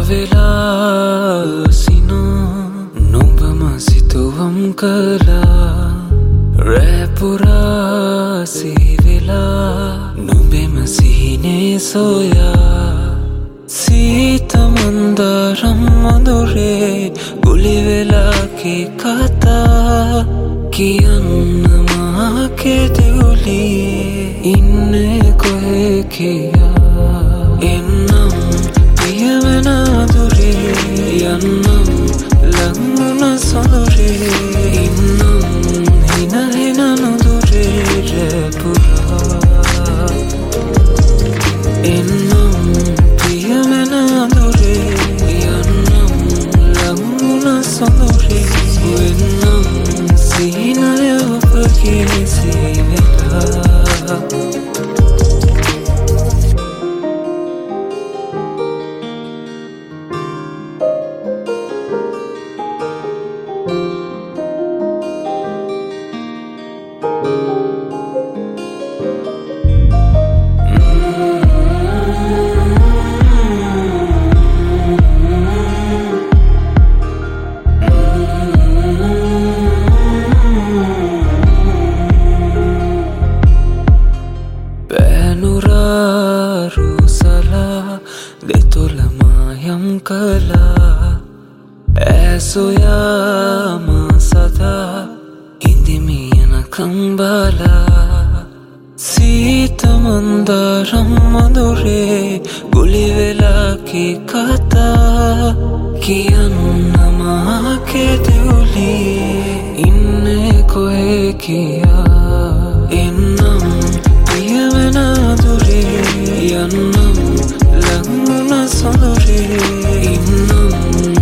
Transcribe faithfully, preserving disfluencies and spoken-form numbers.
වෙලා සිනෝ නුඹම සිතුවම් කළා රෑ පුරා සීවෙලා නුඹෙම සිහිනේ සොයා සීත මන්දාරම් මధుරේ ගුලි වෙලා කී කතා කියන්න මාගේ දෙවුලියේ ඉන්නේ කොහේ කියා එන්නම් පියවන දුරේ යන්නම් ලංගුණ සොඳුරේ ඉන්නම් හින හින නුදුරේ රෑ පුරා එන්නම් පියවන දුරේ යන්නම් ලංගුණ සොඳුරේ වෙන්නම් සිහිනය ඔබගේ සීවෙලා දෙතුලමායම් කලා ඇසොයාම සදා ඉඳිමියනකම් බලා සීත මන්දාරම් මధුරේ ගුලි වෙලා කී කතා කියන්න මාගේ දෙවුලියේ ඉන්නේ කොහේ කියා එන්නම් පියවන දුරේ යන්නම් ලංගුණ සොඳුරේ ඉන්නම්